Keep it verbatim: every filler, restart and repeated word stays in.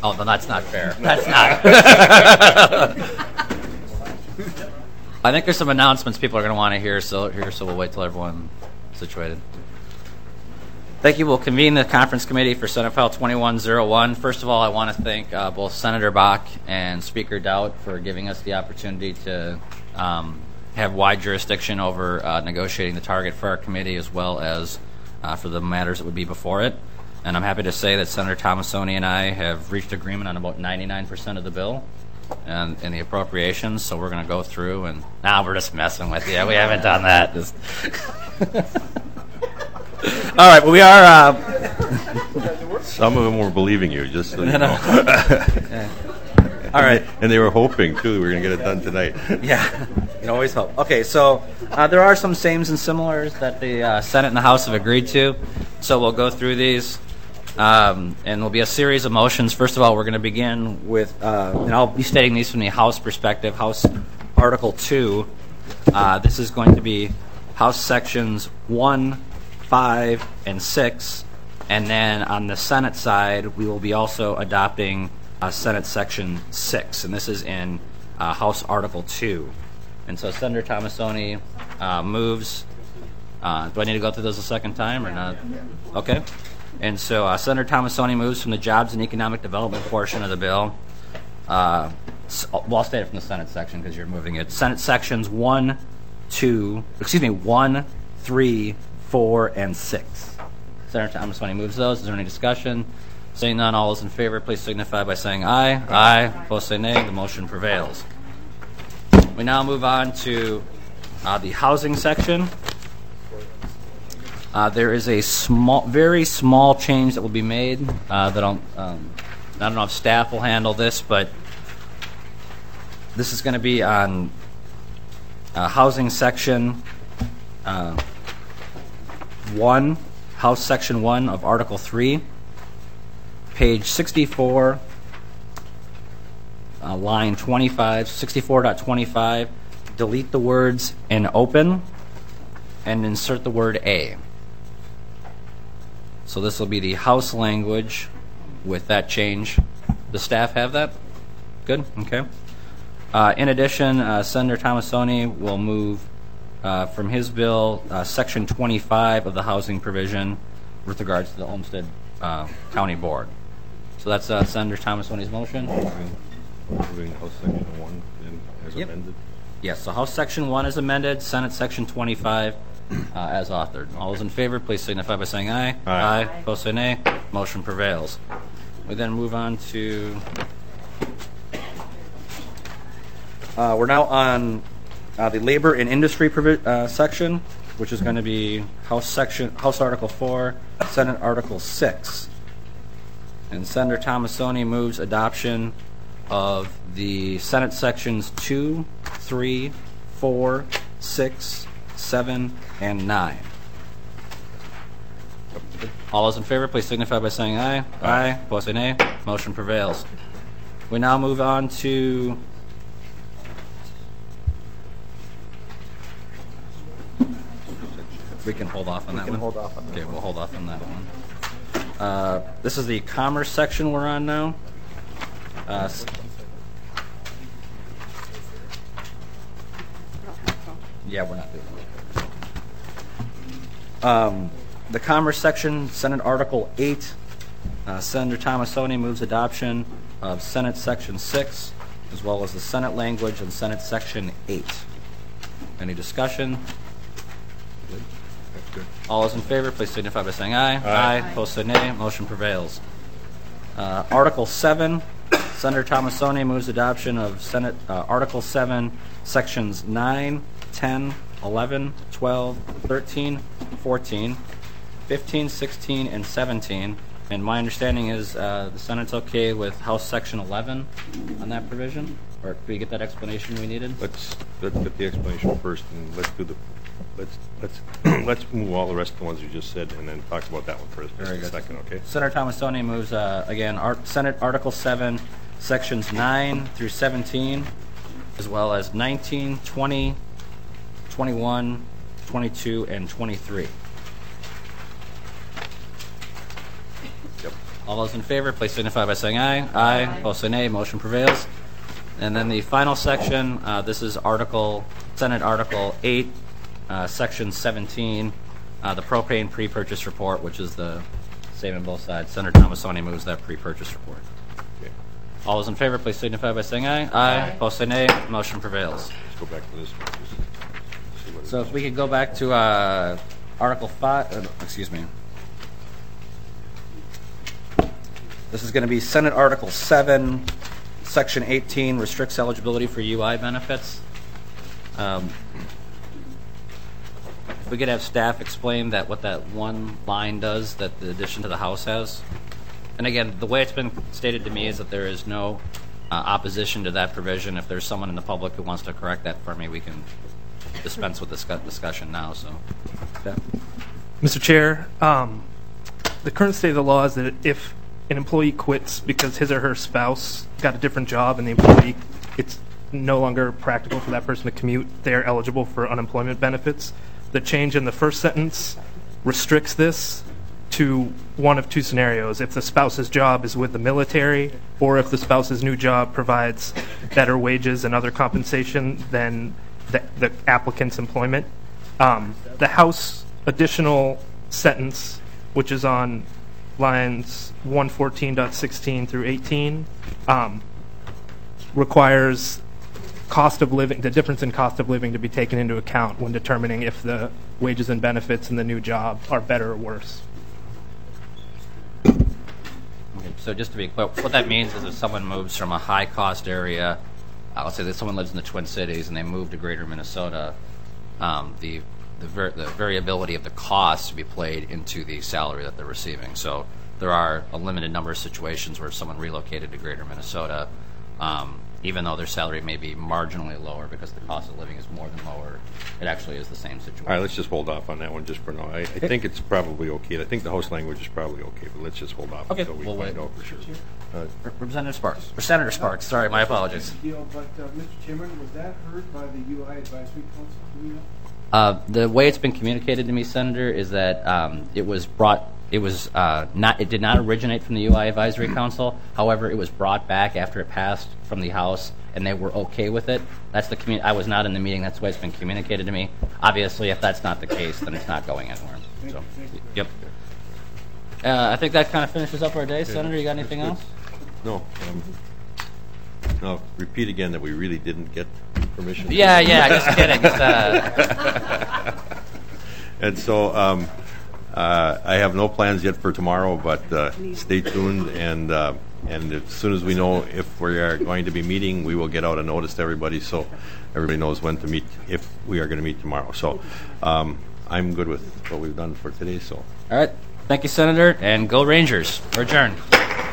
Oh, no, that's not fair. That's not. I think there's some announcements people are going to want to hear, so here, so we'll wait till everyone's situated. Thank you. We'll convene the conference committee for Senate File twenty-one oh one. First of all, I want to thank uh, both Senator Bach and Speaker Dowd for giving us the opportunity to um, have wide jurisdiction over uh, negotiating the target for our committee, as well as uh, for the matters that would be before it. And I'm happy to say that Senator Tomassoni and I have reached agreement on about ninety-nine percent of the bill and in the appropriations. So we're going to go through and now nah, we're just messing with you. We haven't done that. Just all right, well, we are. Uh, Some of them were believing you, just so you know. Yeah. All right. And they were hoping, too, we were going to get it done tonight. Yeah, you can always hope. Okay, so uh, there are some sames and similars that the uh, Senate and the House have agreed to. So we'll go through these, um, and there'll be a series of motions. First of all, we're going to begin with, uh, and I'll be stating these from the House perspective, House Article two. Uh, this is going to be House Sections one, five, and six, and then on the Senate side, we will be also adopting uh, Senate Section six, and this is in uh, House Article two. And so Senator Tomassoni uh, moves. Uh, do I need to go through those a second time or not? Okay. And so uh, Senator Tomassoni moves from the Jobs and Economic Development portion of the bill. Uh, well, I'll state it from the Senate section because you're moving it. Senate Sections one, two, excuse me, one, three, four, and six. Senator Tomassoni moves those. Is there any discussion? Seeing none, all those in favor, please signify by saying aye. Aye. Opposed, say nay. The motion prevails. We now move on to uh, the housing section. Uh, there is a small, very small change that will be made. Uh, that I'll, um, I don't know if staff will handle this, but this is going to be on uh, housing section uh, one, House Section one of Article three, page sixty-four, uh, line twenty-five, sixty-four point twenty-five. Delete the words "in open" and insert the word "a." So this will be the House language with that change. The staff have that? Good? Okay. Uh, in addition, uh, Senator Tomassoni will move uh, from his bill uh, Section twenty-five of the housing provision with regards to the Olmsted uh, County Board. So that's uh, Senator Tomassoni's motion. Moving House Section one in, as Yep. amended. Yes, so House Section one is amended, Senate Section twenty-five uh, as authored. All those in favor, please signify by saying aye. Aye. Aye. Opposed, say nay. Motion prevails. We then move on to... Uh, we're now on uh, the Labor and Industry provi- uh, section, which is going to be House Section, House Article four, Senate Article six. And Senator Tomassoni moves adoption of the Senate Sections two, three, four, six, seven, and nine. All those in favor, please signify by saying aye. Aye. Opposed, say nay. Motion prevails. We now move on to we can hold off on that We can one. hold off on that Okay, we'll hold off on that one. Uh, this is the Commerce section we're on now. Uh, s- yeah, we're not doing that. Um, the Commerce section, Senate Article eight. Uh, Senator Tomassoni moves adoption of Senate Section six, as well as the Senate language and Senate Section eight. Any discussion? All those in favor, please signify by saying aye. Aye. Aye. Opposed, say nay. Motion prevails. Uh, Article seven, Senator Tomassoni moves adoption of Senate uh, Article seven, Sections nine, ten, eleven, twelve, thirteen, fourteen, fifteen, sixteen, and seventeen. And my understanding is uh, the Senate's okay with House Section eleven on that provision? Or did we get that explanation we needed? Let's let's get the explanation first, and let's do the let's let's let's move all the rest of the ones you just said, and then talk about that one first. Just Very a good. second, okay? Senator Tomassoni moves, uh, again, Art, Senate Article seven, Sections nine through seventeen, as well as nineteen, twenty, twenty-one, twenty-two, and twenty-three. Yep. All those in favor, please signify by saying aye. Aye. Opposed, say nay. Motion prevails. And then the final section, uh, this is Article, Senate Article eight, uh, Section seventeen, uh, the propane pre-purchase report, which is the same on both sides. Senator Tomassoni moves that pre-purchase report. Okay. All those in favor, please signify by saying aye. Aye. Opposed, say nay. Motion prevails. Let's go back to this one. Just see what it So is. if we could go back to uh, Article five, uh, excuse me. This is going to be Senate Article seven, Section eighteen, restricts eligibility for U I benefits. Um, if we could have staff explain that what that one line does that the addition to the House has. And again, the way it's been stated to me is that there is no uh, opposition to that provision. If there's someone in the public who wants to correct that for me, we can dispense with this discussion now. So, yeah. Mister Chair, um, the current state of the law is that if an employee quits because his or her spouse got a different job and the employee, it's no longer practical for that person to commute, they are eligible for unemployment benefits. The change in the first sentence restricts this to one of two scenarios: if the spouse's job is with the military, or if the spouse's new job provides better wages and other compensation than the, the applicant's employment. Um, the House additional sentence, which is on lines one fourteen point sixteen through eighteen, um, requires cost of living, the difference in cost of living, to be taken into account when determining if the wages and benefits in the new job are better or worse. So just to be clear, what that means is if someone moves from a high-cost area, uh, let's say that someone lives in the Twin Cities and they move to Greater Minnesota, um, the the, ver- the variability of the cost to be played into the salary that they're receiving. So there are a limited number of situations where someone relocated to Greater Minnesota, um, even though their salary may be marginally lower because the cost of living is more than lower, it actually is the same situation. All right, let's just hold off on that one just for now. I, I think it's probably okay. I think the House language is probably okay, but let's just hold off Okay, until we we'll find wait. out for sure. Uh, Representative Sparks, or Senator Sparks, sorry, my apologies. Deal, but uh, Mister Chairman, was that heard by the U I Advisory Council? Do we know? Uh, the way it's been communicated to me, Senator, is that um, it was brought. It was uh, not. It did not originate from the U I Advisory Council. However, it was brought back after it passed from the House, and they were okay with it. That's the. Commun- I was not in the meeting. That's the way it's been communicated to me. Obviously, if that's not the case, then it's not going anywhere. Thank So, you, thank you. yep. Uh, I think that kind of finishes up our day, Senator. You got anything else? No. Um, no, repeat again that we really didn't get permission. Yeah, yeah. Just kidding. Just, uh, And so um, uh, I have no plans yet for tomorrow, but uh, stay tuned. And uh, and as soon as we know if we are going to be meeting, we will get out a notice to everybody so everybody knows when to meet, if we are going to meet tomorrow. So um, I'm good with what we've done for today. So. all right. Thank you, Senator, and go Rangers. We're adjourned.